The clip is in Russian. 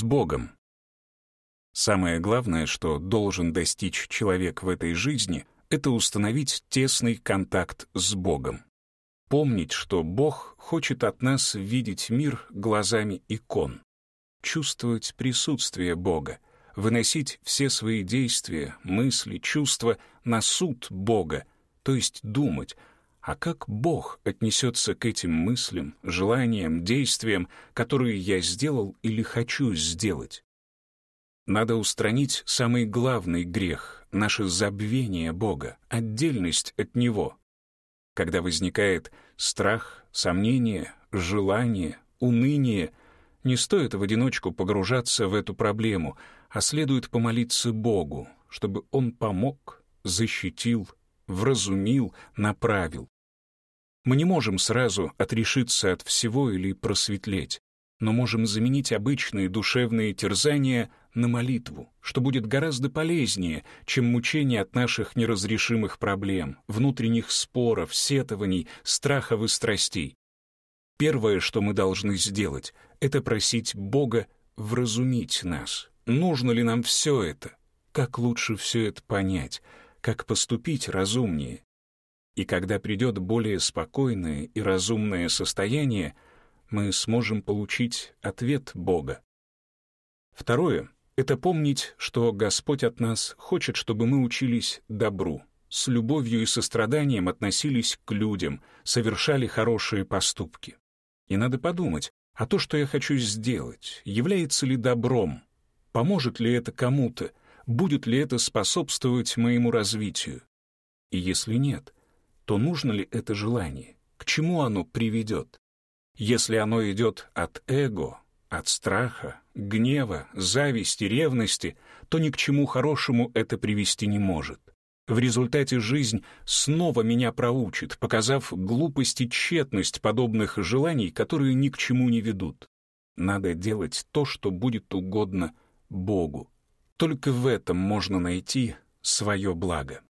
с Богом. Самое главное, что должен достичь человек в этой жизни, это установить тесный контакт с Богом. Помнить, что Бог хочет от нас видеть мир глазами икон, чувствовать присутствие Бога, выносить все свои действия, мысли, чувства на суд Бога, то есть думать, а как Бог отнесется к этим мыслям, желаниям, действиям, которые я сделал или хочу сделать. Надо устранить самый главный грех — наше забвение Бога, отдельность от Него. Когда возникает страх, сомнение, желание, уныние, не стоит в одиночку погружаться в эту проблему, а следует помолиться Богу, чтобы Он помог, защитил, вразумил, направил. Мы не можем сразу отрешиться от всего или просветлеть, но можем заменить обычные душевные терзания на молитву, что будет гораздо полезнее, чем мучение от наших неразрешимых проблем, внутренних споров, сетований, страхов и страстей. Первое, что мы должны сделать, это просить Бога вразумить нас. Нужно ли нам все это? Как лучше все это понять? Как поступить разумнее? И когда придет более спокойное и разумное состояние, мы сможем получить ответ Бога. Второе — это помнить, что Господь от нас хочет, чтобы мы учились добру, с любовью и состраданием относились к людям, совершали хорошие поступки. И надо подумать, а то, что я хочу сделать, является ли добром, поможет ли это кому-то, будет ли это способствовать моему развитию. И если нет, то нужно ли это желание, к чему оно приведет? Если оно идет от эго, от страха, гнева, зависти, ревности, то ни к чему хорошему это привести не может. В результате жизнь снова меня проучит, показав глупость и тщетность подобных желаний, которые ни к чему не ведут. Надо делать то, что будет угодно Богу. Только в этом можно найти свое благо.